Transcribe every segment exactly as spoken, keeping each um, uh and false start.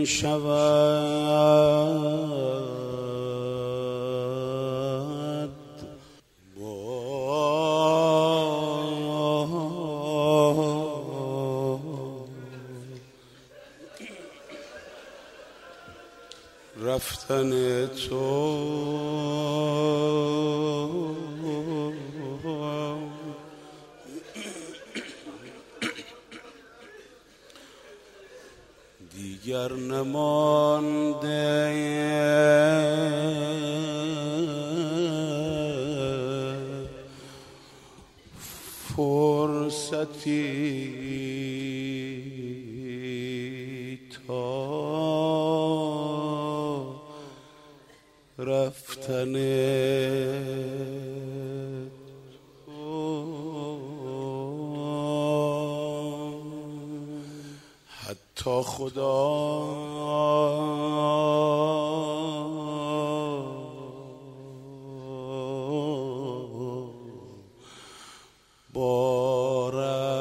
می شود رفتن تو. دیگر نمانده فرصتی تا رفتن حتی خدا با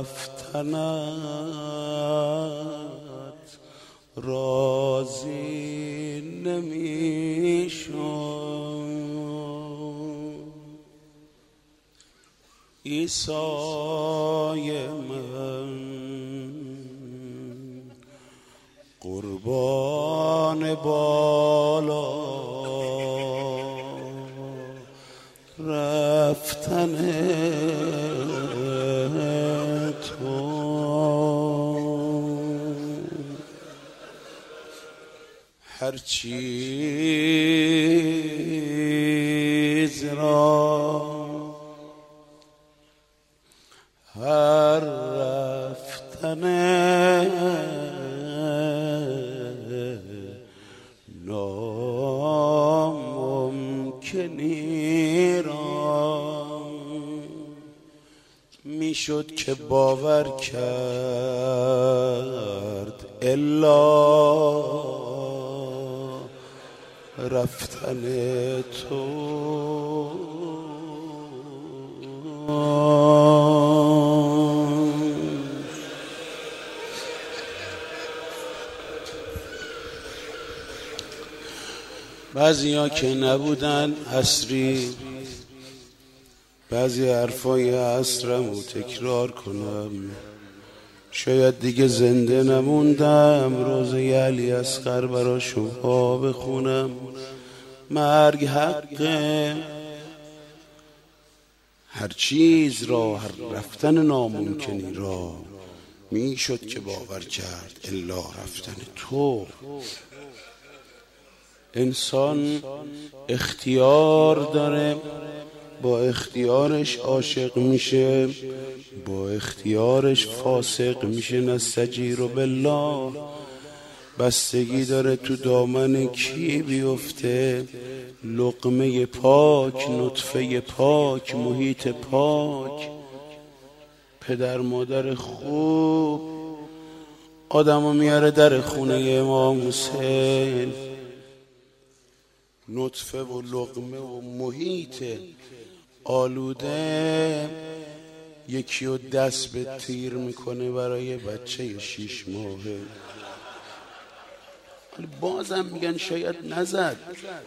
رفتنت راضی نمی شد. عیسای من قربان بالا رفتن تو. هر چیز را هر رفتن ناممکنی را میشد که باور کرد الا رفتن تو. بعضی ها که نبودن عصری بعضی حرفای عصرمو تکرار کنم، شاید دیگه زنده نموندم روزه علی اصغر برا شما بخونم. مرگ حقه، هر چیز را هر رفتن ناممکنی را میشد که باور کرد الا رفتن تو. انسان اختیار داره، با اختیارش عاشق میشه، با اختیارش فاسق میشه. نستجیر بالله، بستگی داره تو دامن کی بیفته. لقمه پاک، نطفه پاک، محیط پاک، پدر مادر خوب آدمو میاره در خونه امام حسین. نطفه و لقمه و محیط آلوده یکی رو دست به تیر میکنه برای بچه شیش ماهه. بازم میگن شاید نزد،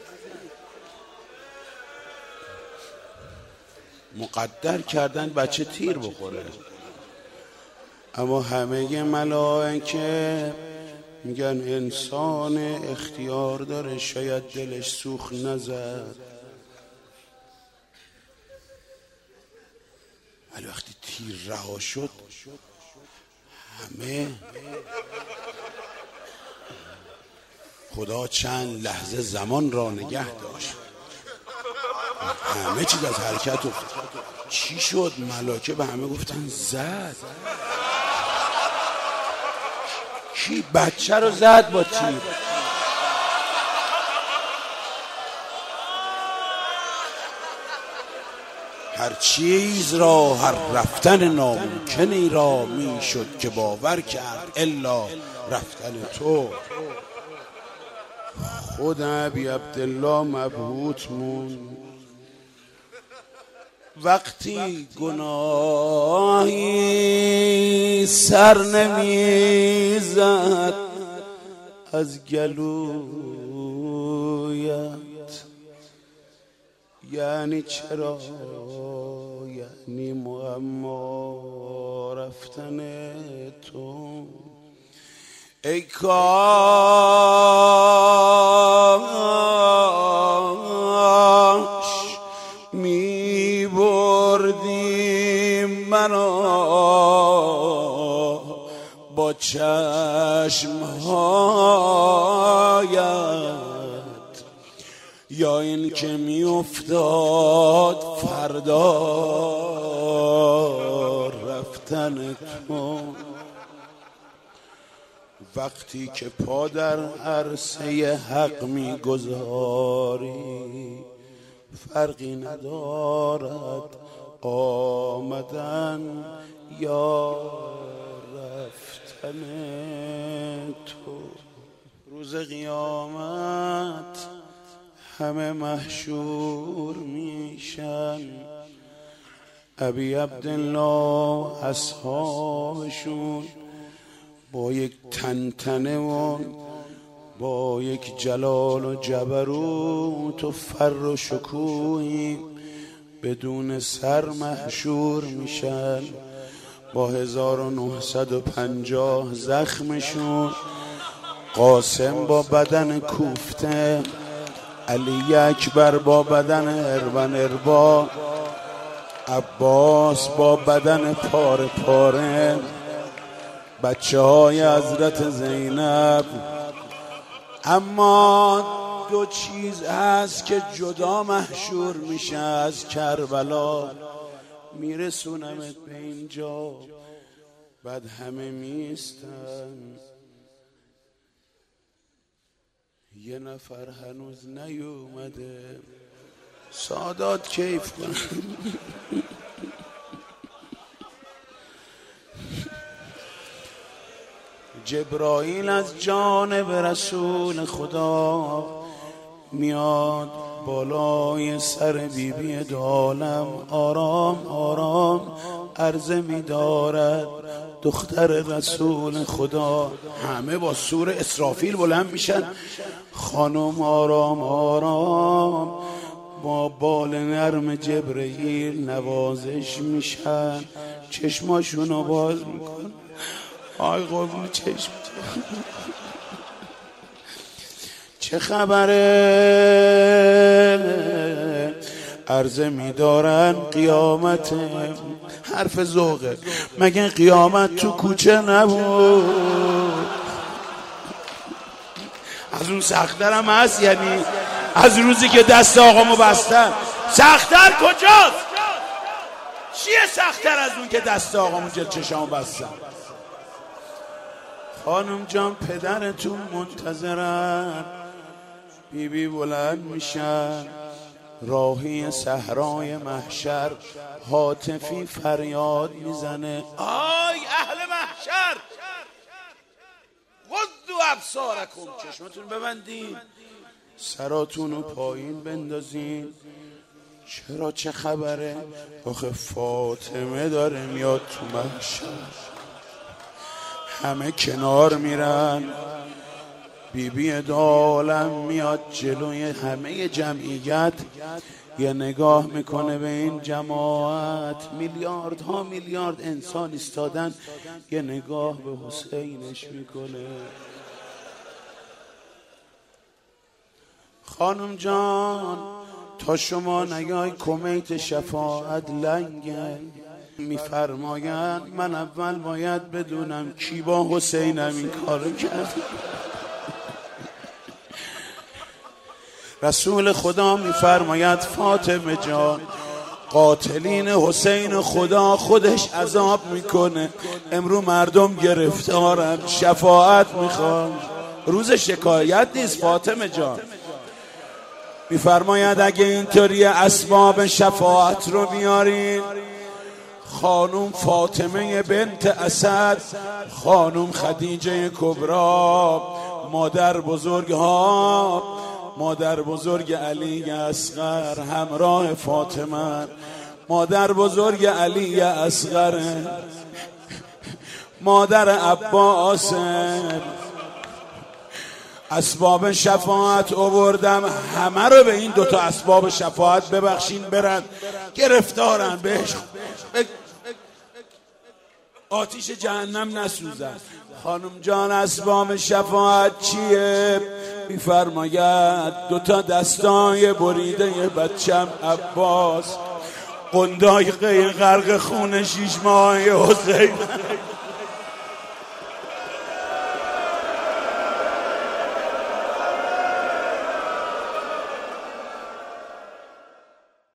مقدر کردن بچه تیر بخوره. اما همه ملائکه میگن انسان اختیار داره، شاید دلش سوخت نزد، ولی وقتی تیر رها شد همه خدا چند لحظه زمان را نگه داشت، همه چیز از حرکت افتاد. چی شد؟ ملائکه به همه گفتن زد. کی بچه رو زد با تیر؟ هر چیز را هر رفتن ناممکنی را میشد که باور کرد الا رفتن تو. خود ابی عبدالله مبهوت مون وقتی گناهی سر نمیزد از گلویت. یعنی چرا؟ یعنی معما رفتن تو. ای کاش می بردی منو با چشمهایت، یا این که می افتاد فردا رفتن تو. وقتی که پا در عرصه حق می گذاری فرقی ندارد آمدن یا رفتن تو. روز قیامت همه محشور میشن، ابی عبدالله اصحابشون با یک تنتنه و با یک جلال و جبروت و فر و شکوهی بدون سر محشور میشن، با هزار و نهصد و پنجاه زخمشون. قاسم با بدن کوفته، علی اکبر با بدن اربن اربا، عباس با بدن پاره پاره، بچه های حضرت زینب. اما دو چیز هست که جدا محشور میشه از کربلا. میرسونمت به اینجا، بعد همه میستن، یه نفر هنوز نیومده. سادات کیف کن. جبرائیل از جانب رسول خدا میاد بالای سر بی بی دو عالم، آرام آرام عرضه می‌دارد دختر رسول خدا. همه با سور اسرافیل بلند میشن، خانم آرام آرام با بال نرم جبرئیل نوازش میشن، چشماشونو باز میکن. آی قربون چشم چه خبره؟ عرضه میدارن قیامت. حرف ذوقه، مگه قیامت تو کوچه نبود؟ از اون سخت‌ترم هست، یعنی از روزی که دست آقامو بستن. سخت‌تر کجاست؟ چیه سخت‌تر از اون که دست آقامو جل چشامو بستن؟ خانم جان پدرتون منتظرن. بی بی بلند میشن، راهی صحرای محشر هاتفی فریاد میزنه، آی اهل محشر غضوا ابصارکم، چشمتون ببندین، سراتون رو پایین بندازین. چرا؟ چه خبره؟ آخه فاطمه داره میاد تو محشر. همه کنار میرن، بی بی دو عالم میاد جلوی همه جمعیت، یه نگاه میکنه به این جماعت، میلیاردها میلیارد انسان ایستادن، یه نگاه به حسینش میکنه. خانم جان تا شما نگاه کمیت شفاعت لنگه. میفرماین من اول باید بدونم کی با حسینم این کارو کرد. رسول خدا میفرماید فاطمه جان قاتلین حسین خدا خودش عذاب میکنه، امرو مردم گرفتارن، شفاعت میخوان. روز شکایت نیست فاطمه جان. میفرماید اگه اینطوری اسباب شفاعت رو میارین، خانوم فاطمه بنت اسد، خانوم خدیجه کبرا، مادر بزرگ ها، مادر بزرگ علی اصغر همراه فاطمه، مادر بزرگ علی اصغر، مادر عباس، اسباب شفاعت آوردم، همه رو به این دوتا اسباب شفاعت ببخشین برن، گرفتارن بهش آتیش جهنم نسوزن. خانم جان اسباب شفاعت چیه؟ میفرماید دوتا دستای بریده بچم عباس، قنداق غرق خون شیش ماه حسین